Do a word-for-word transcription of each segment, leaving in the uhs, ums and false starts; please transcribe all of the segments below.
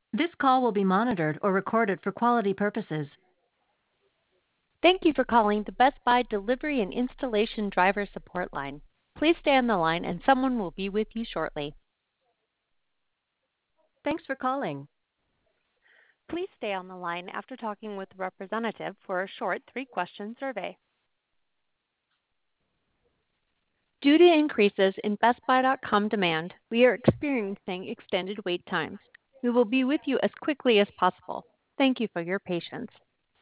This call will be monitored or recorded for quality purposes. Thank you for calling the Best Buy Delivery and Installation Driver Support Line. Please stay on the line and someone will be with you shortly. Thanks for calling. Please stay on the line after talking with a representative for a short three-question survey. Due to increases in Best Buy dot com demand, we are experiencing extended wait times. We will be with you as quickly as possible. Thank you for your patience.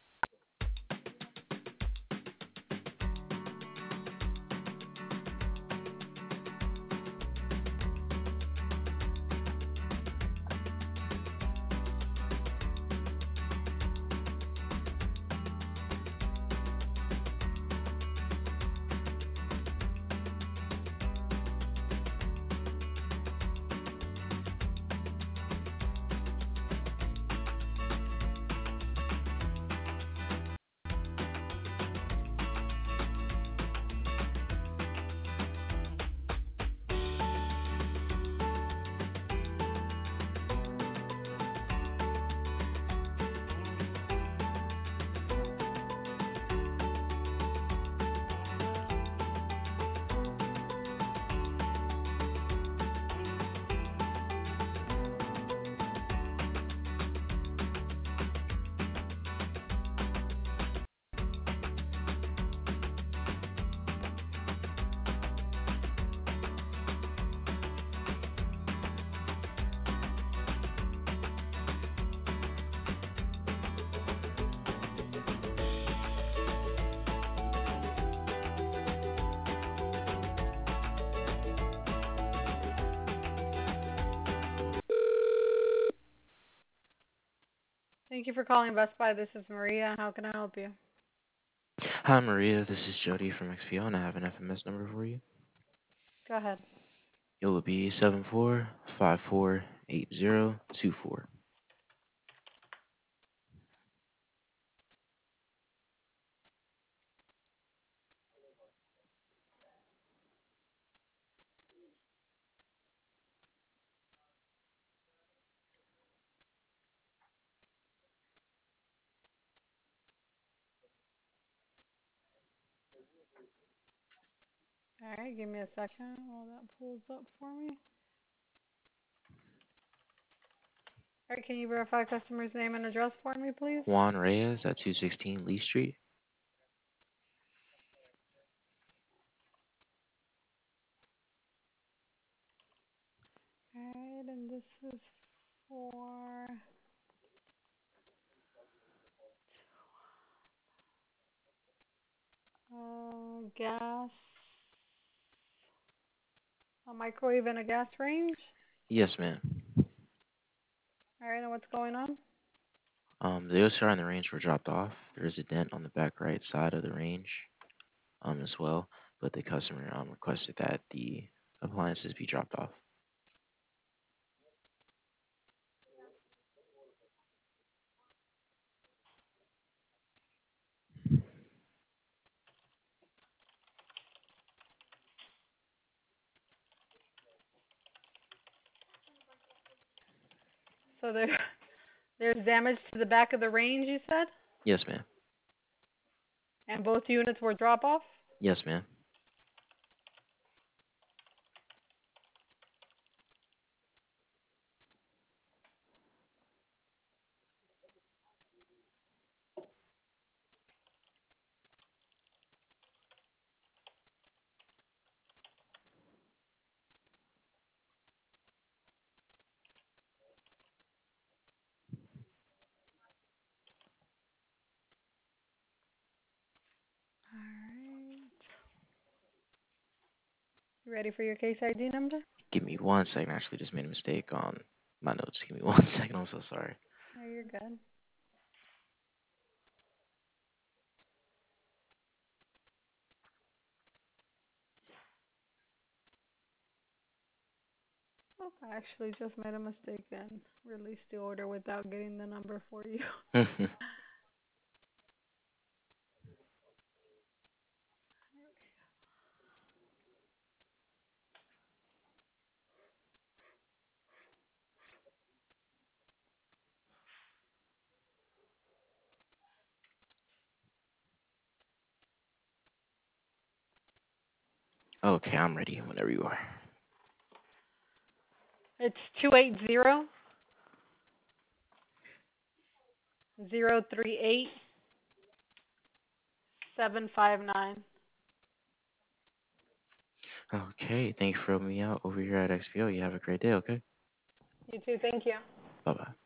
Thank you for calling Best Buy. This is Maria. How can I help you? Hi, Maria. This is Jody from X P O, and I have an F M S number for you. Go ahead. It will be seven four five four eight zero two four. All right, give me a second while that pulls up for me. All right, can you verify customer's name and address for me, please? Juan Reyes at two sixteen Lee Street. All right, and this is for uh, gas, a microwave and a gas range. Yes, ma'am. All right, and what's going on? Um, the O C R and the range were dropped off. There is a dent on the back right side of the range, um, as well. But the customer um requested that the appliances be dropped off. So there, there's damage to the back of the range, you said, Yes, ma'am. and both units were drop off. Yes, ma'am. All right. You ready for your case I D number? Give me one second. I actually just made a mistake on my notes. Give me one second. I'm so sorry. No, you're good. Oh, I actually just made a mistake and released the order without getting the number for you. Okay, I'm ready whenever you are. It's two eight zero, zero three eight, seven five nine. Okay, thank you for helping me out over here at X P O. You have a great day, okay? You too, thank you. Bye bye.